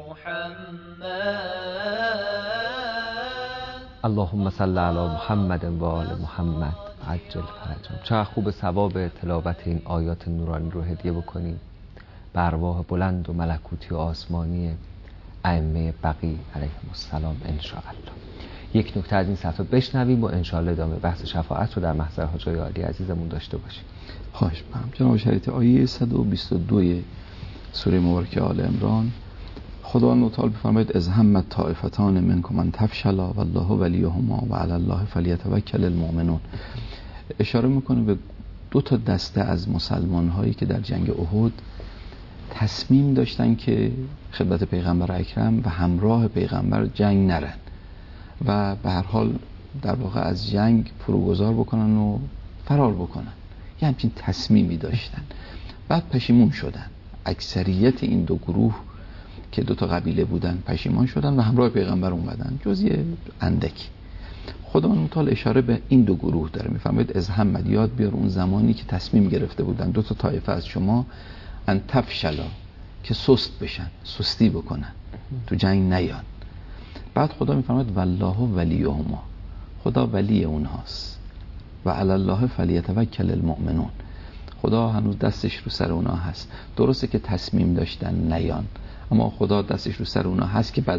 محمد. اللهم صل علی محمد و آل محمد عجل فرجهم. چه خوب ثواب تلاوت این آیات نورانی رو هدیه بکنیم به ارواح بلند و ملکوتی و آسمانی ائمه بقی علیهم السلام ان شاء الله. یک نکته از این صفحه بشنویم و ان شاء الله ادامه بحث شفاعت رو در محضر حاجی عالی عزیزمون داشته باشیم. خواهش می‌کنم. جناب شریعت آیه 122 سوره مبارکه آل عمران خداوند متعال بفرماید از همت طائفتان منکم ان تفشلا والله ولیهما و علی الله فلیتوکل المؤمنون. اشاره میکنه به 2 دسته از مسلمان هایی که در جنگ احد تصمیم داشتن که خدمت پیغمبر اکرم و همراه پیغمبر جنگ نرن و به هر حال در واقع از جنگ فروگذار بکنن و فرار بکنن. یه همچین تصمیمی داشتن. بعد پشیمون شدن. اکثریت این 2 گروه که 2 قبیله بودن پشیمان شدن و همراه پیغمبر اومدن، جز یه اندکی. خداوند متعال اشاره به این 2 گروه داره، میفرماید از هم یاد بیار اون زمانی که تصمیم گرفته بودن 2 طایفه از شما ان تفشلا، که سست بشن، سستی بکنن، تو جنگ نیان. بعد خدا میفرماید والله ولیهما، خدا ولی اونهاست، و علی الله فلیتوکل المؤمنون، خدا هنوز دستش رو سر اونها هست. درسته که تصمیم داشتن نیان، اما خدا دستش رو سر اونها هست که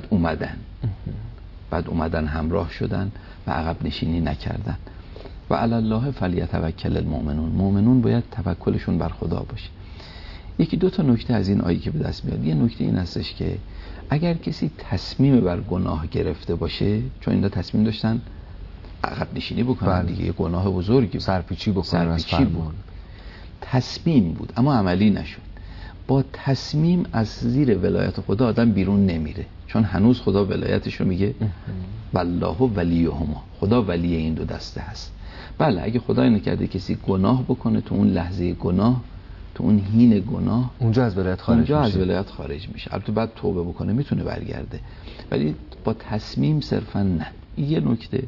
بعد اومدن همراه شدن و عقب نشینی نکردن. و علی الله فلیتوکل المؤمنون، مؤمنون باید توکلشون بر خدا باشه. یکی 2 نکته از این آیه که به دست میاد. یه نکته این هستش که اگر کسی تصمیم بر گناه گرفته باشه، چون اینا تصمیم داشتن عقب نشینی بکنن دیگه، یه گناه بزرگی، سرپیچی بکنن از فرمان، تصمیم بود اما عملی نشد. با تصمیم از زیر ولایت خدا آدم بیرون نمیره، چون هنوز خدا ولایتش رو میگه والله ولیهما، خدا ولی این 2 دسته هست. بله اگه خدای نکرده کسی گناه بکنه، تو اون لحظه گناه، تو اون حین گناه، اونجا از ولایت خارج میشه. البته بعد توبه بکنه میتونه برگرده، ولی با تصمیم صرفا نه. یه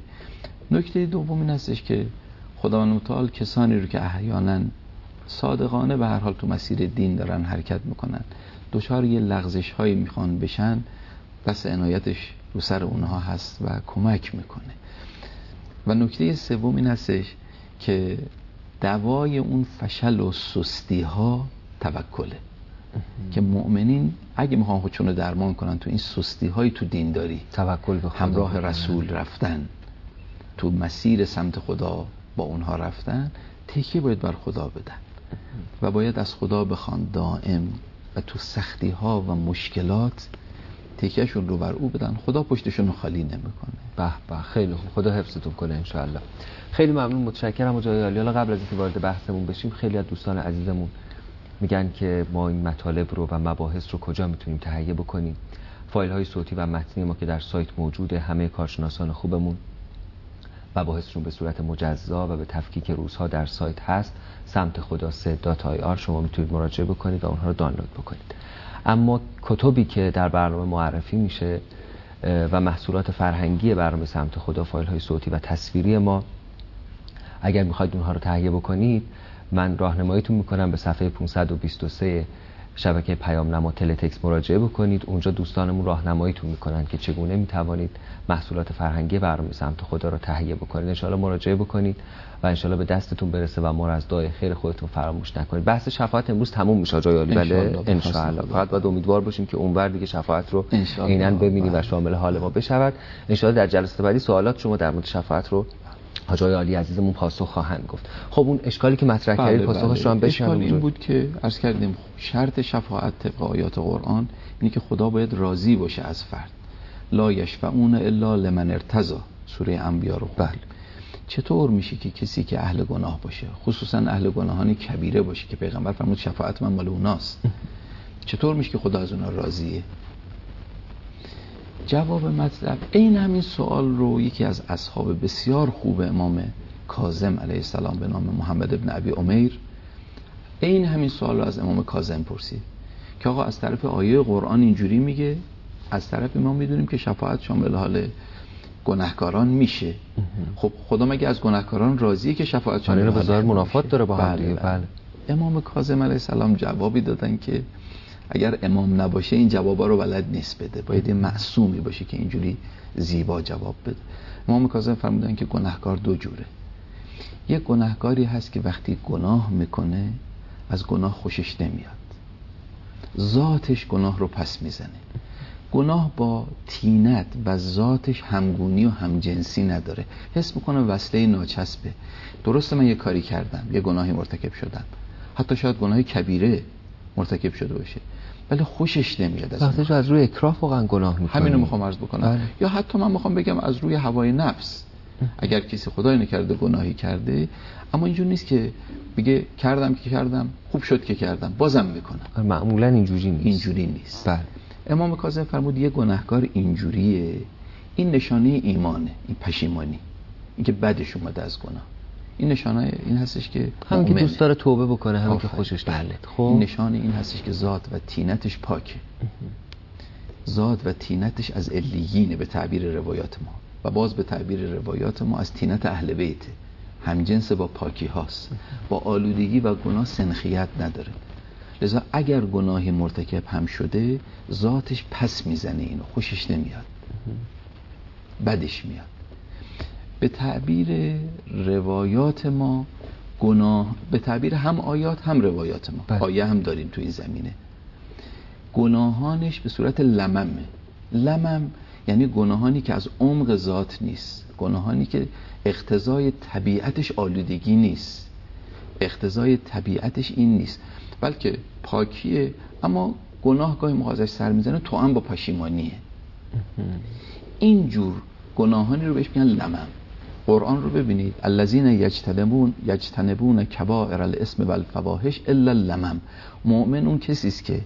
نکته دوم این هستش که خداوند متعال کسانی رو که احیانا صادقانه به هر حال تو مسیر دین دارن حرکت میکنن، دچار یه لغزش هایی میخوان بشن، بس عنایتش رو سر اونها هست و کمک میکنه. و نکته سوم این هستش که دوای اون فشل و سستی ها توکله، که مؤمنین اگه میخوان خودشون رو درمان کنن تو این سستی های تو دینداری، توکل به خدا، همراه رسول رفتن، تو مسیر سمت خدا با اونها رفتن، تکیه باید بر خدا بدن و باید از خدا بخوان دائم، و تو سختی ها و مشکلات تکیهشون رو بر او بدن. خدا پشتشون رو خالی نمیکنه. به به، خیلی خوب، خدا حفظتون کنه ان شاء الله. خیلی ممنون، متشکرم. و جای عالی. حالا قبل از اینکه وارد بحثمون بشیم، خیلی از دوستان عزیزمون میگن که ما این مطالب رو و مباحث رو کجا میتونیم تهیه بکنیم. فایل های صوتی و متنی ما که در سایت موجوده، همه کارشناسان خوبمون مباحثشون به صورت مجزا و به تفکیک روزها در سایت هست، سمت خدا 3.ir. شما میتونید مراجعه بکنید و اونها رو دانلود بکنید. اما کتبی که در برنامه معرفی میشه و محصولات فرهنگی برنامه سمت خدا، فایل های صوتی و تصویری ما، اگر میخواید اونها رو تهیه بکنید، من راهنماییتون میکنم به صفحه 523 شبکه پیام نما تلتکس مراجعه بکنید. اونجا دوستانمون راهنماییتون میکنن که چگونه میتوانید محصولات فرهنگی برنامه سمت خدا رو تهیه بکنید. ان شاءالله مراجعه بکنید و ان شاءالله به دستتون برسه و ما رو از دعای خیر خودتون فراموش نکنید. بحث شفاعت امروز تموم میشه جای عالی. بله ان شاءالله. فقط باید امیدوار باشیم که اونور دیگه شفاعت رو عیناً ببینیم و شامل حال ما بشود. ان شاءالله در جلسه بعدی سوالات شما در مورد شفاعت رو حاجای عالی عزیزمون پاسخ خواهند گفت. خب اون اشکالی که مطرح کردید پاسخش رو هم بشنویم. اشکال این بود که عرض کردیم شرط شفاعت طبق آیات قرآن اینه که خدا باید راضی باشه از فرد. لا یشفعون الا لمن ارتضی، سوره انبیاء رو خوندیم. چطور میشه که کسی که اهل گناه باشه، خصوصا اهل گناهان کبیره باشه که پیغمبر فرمود شفاعت من مال اوناست، چطور میشه که خدا از اونها راضیه؟ جواب مطلب این همین سوال رو یکی از اصحاب بسیار خوب امام کاظم علیه السلام به نام محمد ابن ابی عمیر، این همین سوال رو از امام کاظم پرسید که آقا از طرف آیه قرآن اینجوری میگه، از طرف ما میدونیم که شفاعت شامل حال گناهکاران میشه. خب خدا مگه از گناهکاران راضیه که شفاعت شامل حال بظاهر منافات داره با هم دیگه؟ بله. امام کاظم علیه السلام جوابی دادن که اگر امام نباشه این جوابا رو بلد نیست بده، باید یه معصومی باشه که اینجوری زیبا جواب بده. امام کاظم فرمودن که گناهکار 2 جوره. یه گناهکاری هست که وقتی گناه میکنه از گناه خوشش نمیاد، ذاتش گناه رو پس میزنه. گناه با طینت و ذاتش همگونی و همجنسی نداره، حس میکنه وصله ناچسبه. درسته من یه کاری کردم، یه گناهی مرتکب شدم، حتی شاید گناه کبیره مرتکب شده باشه، ولی خوشش نمیاد از وقتی از روی اکراه واقعا گناه میکنه. همینو میخوام عرض بکنم. بله. یا حتی من میخوام بگم از روی هوای نفس. اگر کسی خدای نکرده گناهی کرده، اما اینجور نیست که بگه کردم که کردم، خوب شد که کردم، بازم میکنم. معمولا اینجوری نیست. اینجوری نیست. بله. امام کاظم فرمود یه گناهکار اینجوریه، این نشانه ایمانه، این پشیمانی، این که بدش اومده از گناه. این نشانه این هستش که همین که دوست داره توبه بکنه، همین که خوشش بله. نمیاد. خب این نشانه این هستش که ذات و طینتش پاکه. ذات و طینتش از علیینه به تعبیر روایات ما، و باز به تعبیر روایات ما از طینت اهل بیته، همجنس با پاکی هاست، با آلودگی و گناه سنخیت نداره. لذا اگر گناهی مرتکب هم شده، ذاتش پس میزنه، اینو خوشش نمیاد، بدش میاد. به تعبیر روایات ما گناه، به تعبیر هم آیات هم روایات ما، بله. آیه هم داریم تو این زمینه، گناهانش به صورت لممه. لمم یعنی گناهانی که از عمق ذات نیست، گناهانی که اقتضای طبیعتش آلودگی نیست، اقتضای طبیعتش این نیست، بلکه پاکیه، اما گناه گاهی موقع ازش سر میزنه توأم با پشیمانیه. اینجور گناهانی رو بهش میگن لمم. قرآن رو ببینید، الذین یجتنبون کبائر الاسم والفواحش الا اللمم. مؤمن اون کسی است که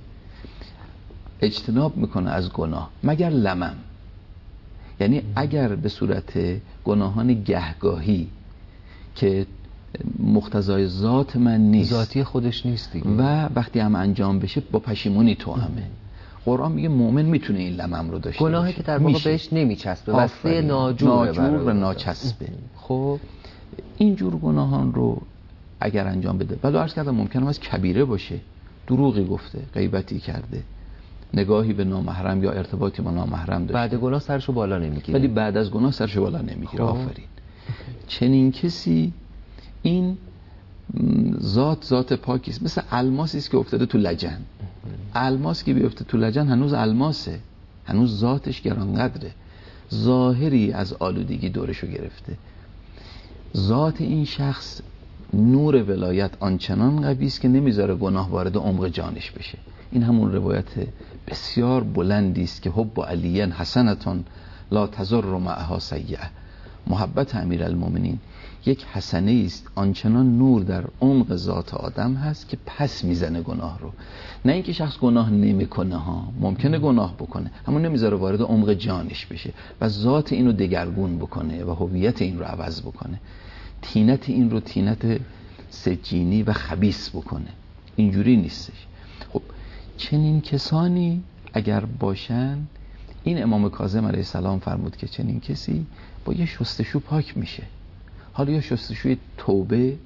اجتناب میکنه از گناه مگر لمم، یعنی اگر به صورت گناهان گهگاهی که مقتضای ذات من نیست، ذاتی خودش نیست دیگه، و وقتی هم انجام بشه با پشیمونی توامه. قرآن میگه مؤمن میتونه این لمم رو داشته باشه. گناهی که در واقع بهش نمیچسبه، وسیله ناجور و ناچسبه. خب اینجور گناهان رو اگر انجام بده، ولی عرض کردم ممکنه از کبیره باشه، دروغی گفته، غیبتی کرده، نگاهی به نامحرم یا ارتباطی با نامحرم داشته، بعد گناه سرشو بالا نمیگیره، ولی بعد از گناه سرشو بالا نمیگیره. خب. آفرین. چنین کسی این ذات پاکی است، مثل الماسی است که افتاده تو لجن. الماس که بیفته تو لجن هنوز الماسه، هنوز ذاتش گرانقدره، ظاهری از آلودگی دورشو گرفته. ذات این شخص نور ولایت آنچنان قوی است که نمیذاره گناه وارد عمق جانش بشه. این همون روایت بسیار بلندی است که حب علی حسنتون لا تضر معها سیئه. محبت امیرالمومنین یک حسنه است، آنچنان نور در عمق ذات آدم هست که پس میزنه گناه رو. نه اینکه شخص گناه نمیکنه ها، ممکنه گناه بکنه، اما نمیذاره وارد عمق جانش بشه و ذات اینو دگرگون بکنه و هویت این رو عوض بکنه، طینت این رو طینت سجینی و خبیث بکنه. اینجوری نیستش. خب چنین کسانی اگر باشن، این امام کاظم علیه السلام فرمود که چنین کسی با یه شستشو پاک میشه. حالا یا شستشوی توبه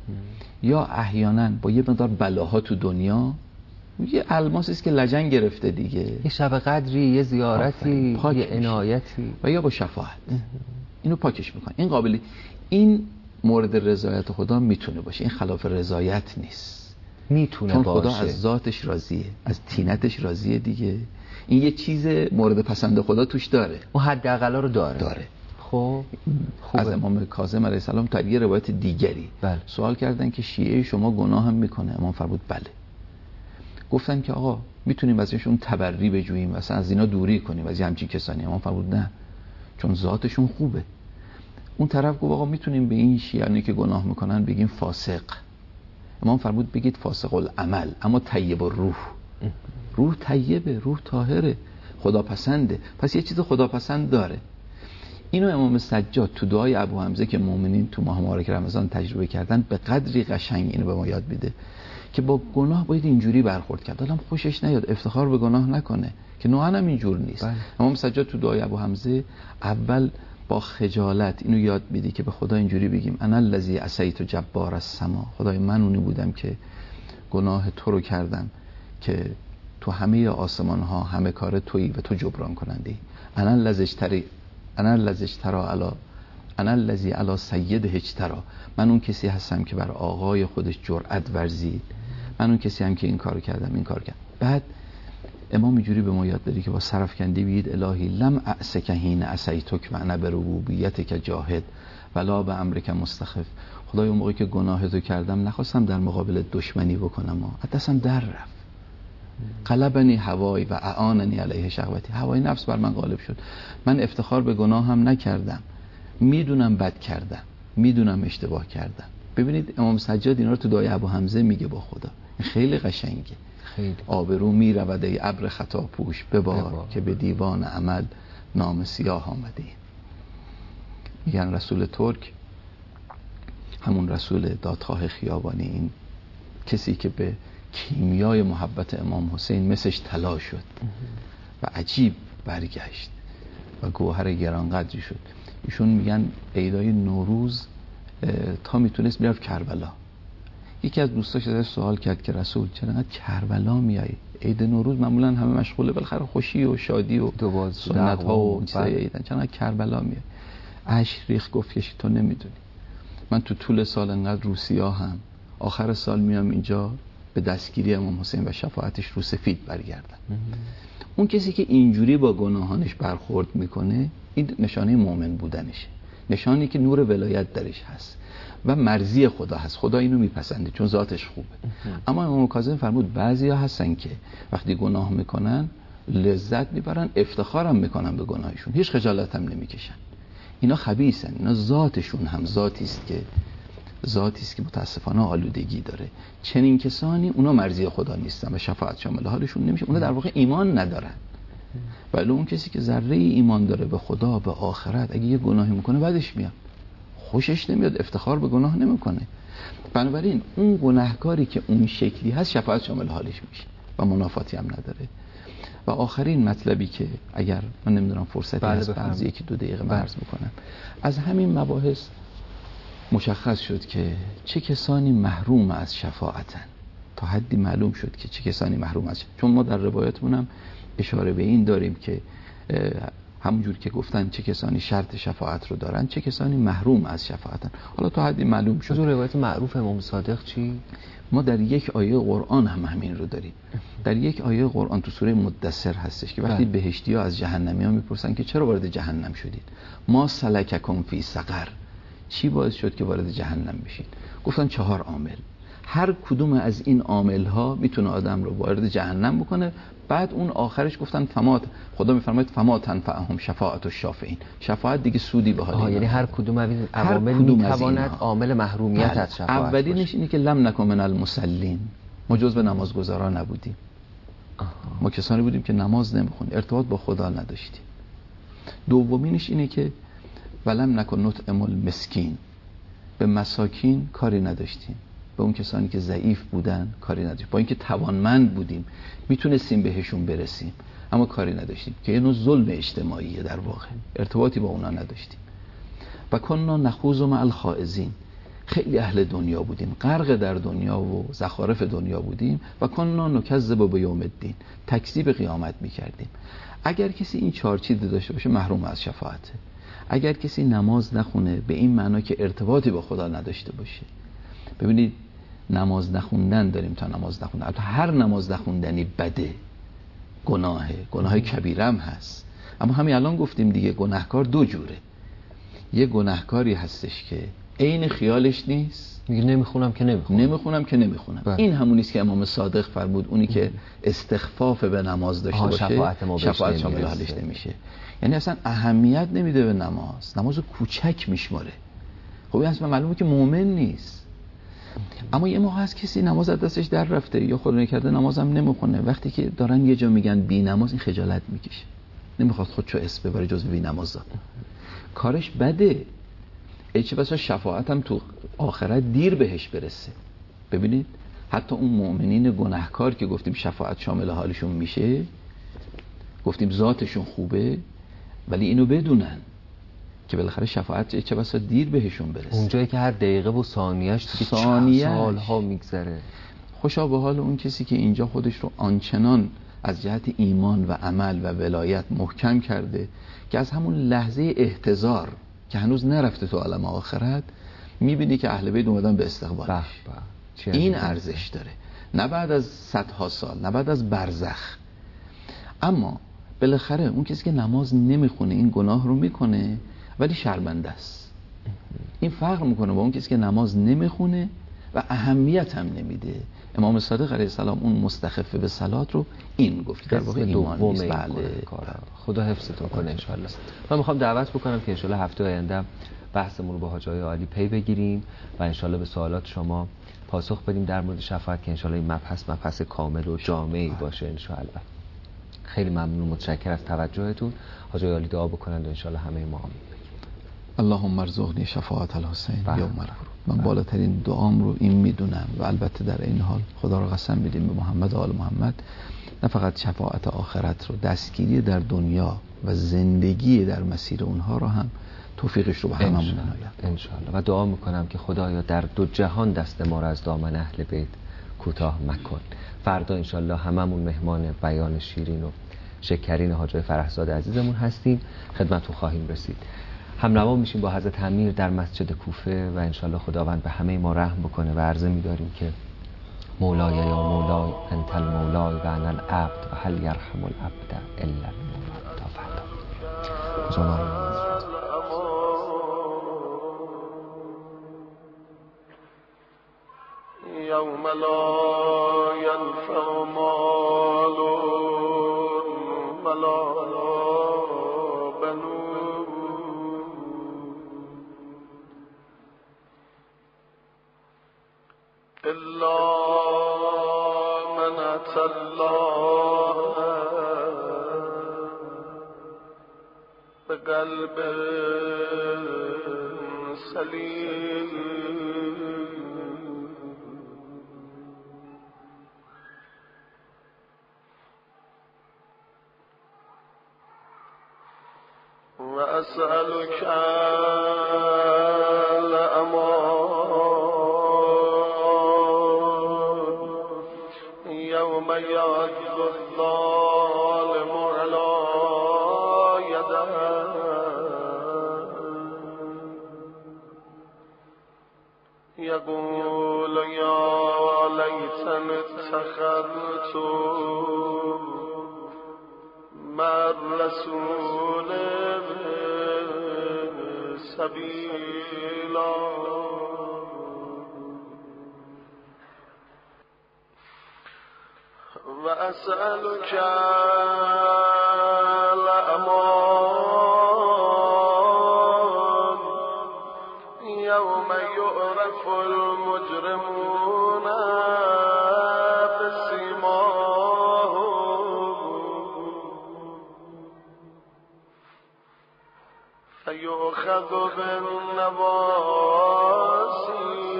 یا احیانا با یه مقدار بلاها تو دنیا، یه الماسی است که لجن گرفته دیگه، یه شب قدری، یه زیارتی، یه عنایتی، و یا با شفاعت اینو پاکش میکنه. این قابلی، این مورد رضایت خدا میتونه باشه، این خلاف رضایت نیست، میتونه چون باشه. خدا از ذاتش راضیه، از طینتش راضیه دیگه. این یه چیز مورد پسند خدا توش داره، اون حداقلا رو داره. خب از امام کاظم علیه السلام تا یه روایت دیگری بله. سوال کردن که شیعه شما گناه هم میکنه؟ امام فرمود بله. گفتن که آقا میتونیم ازشون تبری بجوییم، مثلا از اینا دوری کنیم، از همچین کسانی؟ امام فرمود نه، چون ذاتشون خوبه. اون طرف گفت آقا میتونیم به این شیعانی که گناه میکنن بگیم فاسق؟ امام فرمود بگید فاسق العمل اما طیب الروح. روح طیبه، روح طاهره، خداپسنده، پس یه چیز خداپسند داره. اینو امام سجاد تو دعای ابو حمزه که مؤمنین تو ماه مبارک رمضان تجربه کردن به قدری قشنگ اینو به ما یاد میده که با گناه باید اینجوری برخورد کرد. حالا خوشش نیاد، افتخار به گناه نکنه که نوعا هم اینجور نیست. امام سجاد تو دعای ابو حمزه اول با خجالت اینو یاد میده که به خدا اینجوری بگیم انا الذی عصیت جبار السما، خدای من اونی بودم که گناه تو رو کردم که تو همه آسمان ها همه کار تویی و تو جبران کننده ای. انا الذی علی سید اجترا، من اون کسی هستم که بر آقای خودش جرأت ورزید، من اون کسی هم که این کارو کردم، این کار کردم. بعد امام اینجوری به ما یاد دادی که با سرفکنده بگید الهی لم اعسک حین عصیتک و انا بربوبیتک جاهد ولا به امرک مستخف. خدای اون موقعی که گناه تو کردم نخواستم در مقابل دشمنی بکنم، دستم در رفت، غلبنی هوای و اعاننی علیه شهوتی، هوای نفس بر من غالب شد، من افتخار به گناه هم نکردم، میدونم بد کردم، میدونم اشتباه کردم. ببینید امام سجاد اینا رو تو دعای ابو حمزه میگه با خدا، خیلی قشنگه. خیلی آبرو میرود ای ابر خطا پوش ببار که به دیوان عمل نام سیاه آمده. میگن رسول ترک، همون رسول دادخواه خیابانی، این کسی که به کیمیای محبت امام حسین مسش طلا شد و عجیب برگشت و گوهر گرانقدری شد. ایشون میگن عیدای نوروز تا میتونست میرفت کربلا. یکی از دوستاش ازش سوال کرد که رسول چرا انقدر کربلا میای؟ عید نوروز معمولا همه مشغوله بالاخره خوشی و شادی و سنت ها و چیزای عیدن، چرا کربلا میای؟ اشک ریخت گفت که تو نمیدونی، من تو طول سال انقدر روسیا هم آخر سال میام اینجا به دستگیری امام حسین و شفاعتش رو سفید برگردم. اون کسی که اینجوری با گناهانش برخورد میکنه این نشانه مؤمن بودنشه، نشانی که نور ولایت درش هست و مرضی خدا هست، خدا اینو میپسنده چون ذاتش خوبه. اما امام کاظم فرمود بعضیا هستن که وقتی گناه میکنن لذت میبرن، افتخارم میکنن به گناهشون، هیچ خجالت هم نمیکشن. اینا خبیثن، اینا ذاتشون هم ذاتی است که متاسفانه آلودگی داره. چنین کسانی اونا مرضی خدا نیستن و شفاعت شامل حالشون نمیشه، اونا در واقع ایمان ندارن. ولی اون کسی که ذره ایمان داره به خدا به آخرت، اگه یه گناهی میکنه بعدش میاد خوشش نمیاد، افتخار به گناه نمیکنه. بنابراین اون گناهکاری که اون شکلی هست شفاعت شامل حالش میشه و منافاتی هم نداره. و آخرین مطلبی که اگر من نمیدونم فرصتی هست بعد یکی دو دقیقه عرض بکنم، از همین مباحث مشخص شد که چه کسانی محروم از شفاعتن. تا حدی معلوم شد که چه کسانی محروم از چون ما در روایتمون هم اشاره به این داریم که همونجور که گفتن چه کسانی شرط شفاعت رو دارن، چه کسانی محروم از شفاعتن. حالا تا حدی معلوم شد. اون روایت معروف امام صادق چی؟ ما در یک آیه قرآن هم همین رو داریم. در یک آیه قرآن تو سوره مدثر هستش که وقتی بهشتی‌ها از جهنمی‌ها میپرسن که چرا وارد جهنم شدید، ما سلککم فی سقر، چی باعث شد که وارد جهنم بشید؟ گفتن 4 عامل. هر کدوم از این عامل‌ها میتونه آدم رو وارد جهنم بکنه. بعد اون آخرش گفتن خدا میفرماید فما تنفعهم شفاعت الشافعین، شفاعت دیگه سودی به حال. یعنی هر کدوم از این عوامل میتواند عامل محرومیت از شفاعت باشه. اولینش اینه که لم نکن من المصلین، ما جزو نمازگزاران نبودیم. ما کسانی بودیم که نماز نمیخوندیم، ارتباط با خدا نداشتیم. دومینش اینه که ولم نکن نطعم المسکین، به مساکین کاری نداشتیم، به اون کسانی که ضعیف بودن کاری نداشتیم. با اینکه توانمند بودیم میتونستیم بهشون برسیم اما کاری نداشتیم، که یه نوع ظلم اجتماعیه، در واقع ارتباطی با اونا نداشتیم. و کنا نخوض مع الخائضین، خیلی اهل دنیا بودیم، غرق در دنیا و زخارف دنیا بودیم. و کنا نکذب بیوم الدین، تکذیب قیامت میکردیم. اگر کسی این 4 چیز داشته باشه محروم از شفاعته. اگر کسی نماز نخونه به این معنا که ارتباطی با خدا نداشته باشه. ببینید نماز نخوندن داریم تا نماز نخوندن، البته هر نماز نخوندنی بده، گناه کبیره هم هست. اما همین الان گفتیم دیگه گناهکار 2 جوره. یه گناهکاری هستش که عین خیالش نیست، میگه نمیخونم که نمیخونم. این همونیست که امام صادق فرمود اونی که استخفاف به نماز داشته باشه شفاعت شامل حالش نمیشه. یعنی اصلا اهمیت نمیده به نمازو کوچک میشماره. خب این اصلا معلومه که مؤمن نیست. اما یه موقع از کسی نماز از دستش در رفته یا خود نکرده نمازم نمیخونه، وقتی که دارن یه جا میگن بی نماز این خجالت میکشه، نمیخواد خودشو اسم ببره جز بی نمازا، کارش بده. چه بسا شفاعت هم تو آخرت دیر بهش برسه. ببینید حتی اون مؤمنین گناهکار که گفتیم شفاعت شامل حالشون میشه، گفتیم ذاتشون خوبه، ولی اینو بدونن که بالاخره شفاعت چه بسا دیر بهشون برسه. اونجایی که هر دقیقه و ثانیه‌اش سالها میگذره. خوشا به حال اون کسی که اینجا خودش رو آنچنان از جهت ایمان و عمل و ولایت محکم کرده که از همون لحظه احتضار که هنوز نرفته تو عالم آخرت میبینی که اهل بیت اومدن به استقبالش. این ارزش داره، نه بعد از صدها سال، نه بعد از برزخ. اما بالاخره اون کسی که نماز نمیخونه این گناه رو میکنه ولی شرمنده است. این فرق میکنه با اون کسی که نماز نمیخونه و اهمیت هم نمیده. امام صادق علیه السلام اون مستخف به صلات رو این گفت، در واقع ایمان نیست. بله. خدا حفظتون کنه ان شاء الله. من میخوام دعوت بکنم که ان شاء الله هفته آینده بحثمون رو با حاج آقای عالی پی بگیریم و ان شاء الله به سوالات شما پاسخ بدیم در مورد شفاعت که ان شاء الله این مبحث کامل و جامعی باشه ان شاء الله. خیلی ممنون، متشکرم از توجهتون. حاج آقای عالی دعا بکنند و ان شاء الله همه ما آمین. اللهم ارزقنی شفاعت الحسین یوم القیامه. من بالاترین دعام رو این میدونم و البته در این حال خدا رو قسم میدیم به محمد و آل محمد، نه فقط شفاعت آخرت رو، دستگیری در دنیا و زندگی در مسیر اونها رو هم توفیقش رو به هممون عنایت ان شاء الله. و دعا میکنم که خدایا در دو جهان دست ما رو از دامن اهل بیت کوتاه مکن. فردا ان شاء الله هممون مهمان بیان شیرین و شکرین حاج فرحزاد عزیزمون هستیم، خدمتتون خواهیم رسید. همنوا میشیم با حضرت امیر در مسجد کوفه و انشالله خداوند به همه ما رحم بکنه و عرضه می‌داریم که مولای یا مولای انت المولای و انا العبد و هل یرحم العبد الا المولای. تا فردا. یوم لا ینفع مال ولا بنون الا من اتى الله بقلب سلیم. وأسألك الأمان يوم يعض الظالم على يديه يقول يا ليتني اتخذت مع الرسول سبيلا. وأسألك الأمان يوم يعرف المجرمون فيؤخذ بالنواصي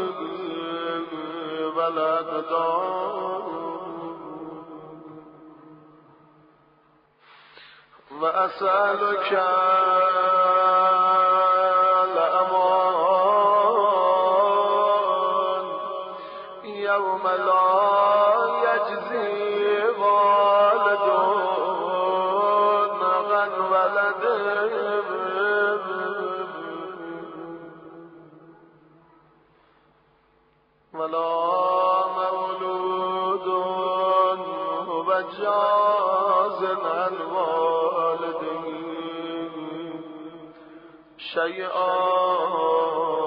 والأقدام. وأسألك الأمان يوم لا يجزي والد عن ولده ولا مولود هو جاز عن والده شيئا